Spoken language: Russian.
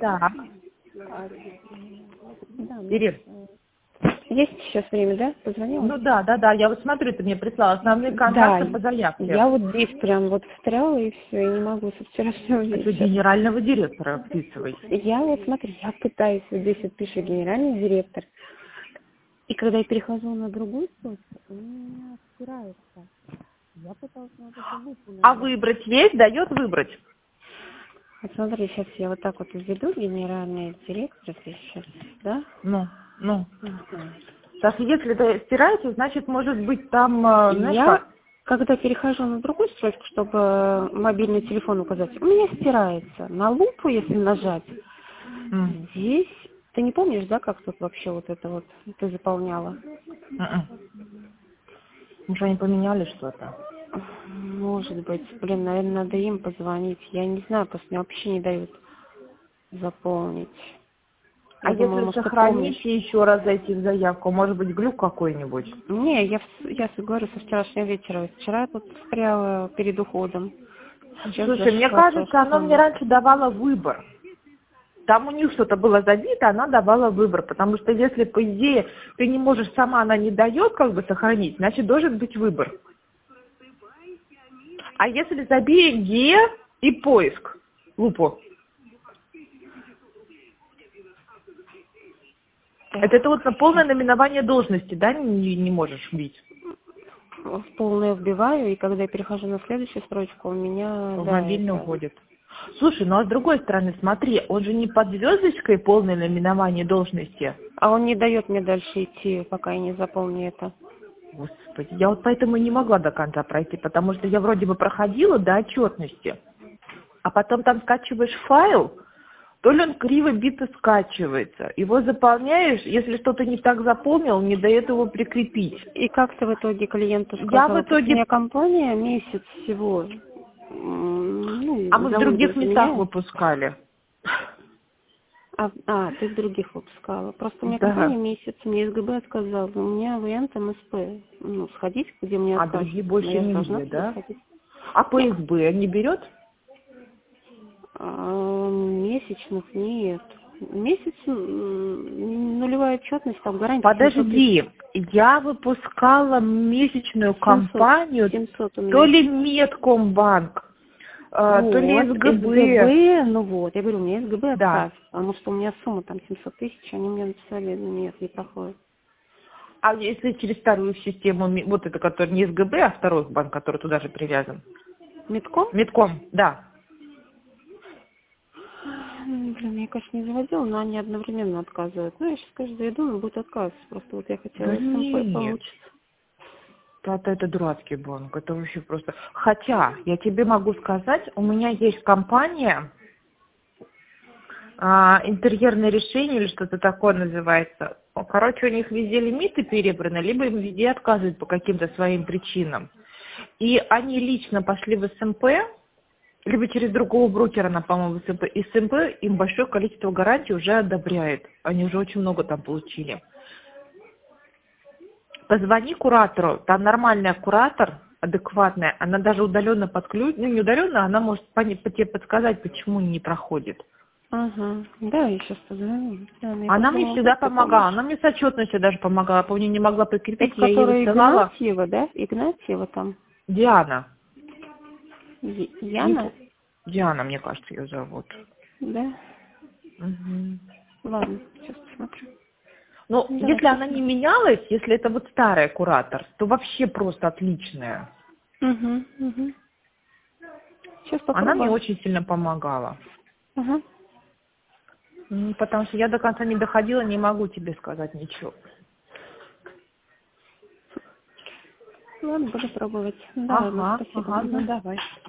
Так, Да, Ирин. есть сейчас время, да? Позвонила? Ну да. Я вот смотрю, ты мне прислала основные контакты по заявке. Я вот здесь прям вот встряла и все, и не могу со вчерашнего Это вечера. генерального директора вписывай. Я вот, смотри, я пытаюсь, вот здесь вот пишу генеральный директор, и когда я перехожу на другую точку, у меня стирается. Я пыталась на вот эту лупу А нажать. выбрать есть? Дает выбрать? Вот смотри, сейчас я вот так вот введу генеральный директор, здесь сейчас, да? Ну. Ага. Сейчас, если это стирается, значит, может быть, там, знаешь Я, как? когда перехожу на другую строчку, чтобы мобильный телефон указать, у меня стирается. На лупу, если нажать, здесь... Ты не помнишь, да, как тут вообще вот это вот ты заполняла? Может, они поменяли что-то? Может быть. Блин, наверное, надо им позвонить. Я не знаю, просто мне вообще не дают заполнить. А Я думаю, если может, ты помнишь. сохранить и еще раз зайти в заявку, может быть, глюк какой-нибудь? Не, я говорю со вчерашнего вечера. Вчера я тут стояла перед уходом. Сейчас Слушай, мне зашла кажется, просто оно мне раньше давало выбор. Там у них что-то было забито, она давала выбор. Потому что если, по идее, ты не можешь сама, она не дает как бы сохранить, значит, должен быть выбор. А если забей «Ге» и поиск, лупу, это вот на полное наименование должности, да, не можешь вбить? в полное вбиваю, и когда я перехожу на следующую строчку, у меня, В да, мобильный это... уходит. Слушай, ну а с другой стороны, смотри, он же не под звездочкой полное наименование должности. А он не дает мне дальше идти, пока я не заполню это. Господи, я вот поэтому и не могла до конца пройти, потому что я вроде бы проходила до отчетности, а потом там скачиваешь файл, то ли он криво бито скачивается. Его заполняешь, если что-то не так заполнил, не дает его прикрепить. И как ты в итоге клиенту Я в сказала? Просто у итоге... меня компания месяц всего, А ну, мы в за выбор других местах заменяет. выпускали. Ты в других выпускала. Просто у меня Да. компания месяц, мне СГБ отказала. У меня вариант МСП. Ну, сходить, где мне А откажут. другие Но больше я же должна нигде, туда да? сходить. А Нет. ПСБ не берет? Месячных нет. Месяц, нулевая отчетность, там гарантия 700 тысяч. Подожди, я выпускала месячную 700. компанию, 700 у то меня. ли Медкомбанк, то ли Вот, СГБ. ну вот, я говорю, у меня СГБ Да. отказ, потому что у меня сумма там 700 тысяч, они мне написали, нет, не проходит. А если через старую систему, вот это, который не СГБ, а второй банк, который туда же привязан? Медком? Медком, да. Блин, я, конечно, не заводила, но они одновременно отказывают. Ну, я сейчас, конечно, зайду, но будет отказ. Просто вот я Да хотела СМП нет. получить. Это дурацкий банк, это вообще просто... Хотя, я тебе могу сказать, у меня есть компания, интерьерное решение или что-то такое называется. Короче, у них везде лимиты перебраны, либо им везде отказывают по каким-то своим причинам. И они лично пошли в СМП, либо через другого брокера, по-моему, в СМП. И СМП им большое количество гарантий уже одобряет. Они уже очень много там получили. Позвони куратору, там нормальная куратор, адекватная, она даже удаленно подключит, ну не удаленно, она может тебе подсказать, почему не проходит. Ага, да, я сейчас позвоню. Да, я Она просто мне думала, всегда как ты помогала, помнишь. она мне с отчетностью даже помогала, помню, не могла прикрепить, Это я ей которая высылала. Игнатьева, да? Игнатьева там. Диана. Не Яна? Диана, мне кажется, ее зовут. Да? Мгм. Ладно, сейчас посмотрю. Но Ну, давай, если она спасибо. не менялась, если это вот старая куратор, то вообще просто отличная. Угу. Сейчас Она мне попробуем. очень сильно помогала. Ага. Потому что я до конца не доходила, не могу тебе сказать ничего. Ладно, буду пробовать. Давай, спасибо. Ну давай.